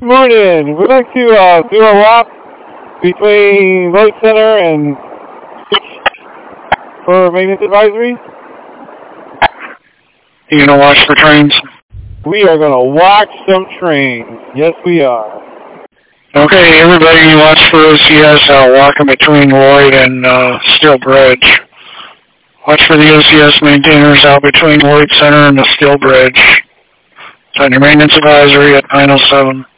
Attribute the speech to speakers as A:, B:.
A: morning. We'd like to do a walk between Lloyd Center and for maintenance advisory.
B: You gonna watch for trains?
A: We are going to watch some trains. Yes, we are.
B: Okay, everybody watch for OCS out walking between Lloyd and Steel Bridge. Watch for the OCS maintainers out between Lloyd Center and the Steel Bridge. It's on your maintenance advisory at 9:07.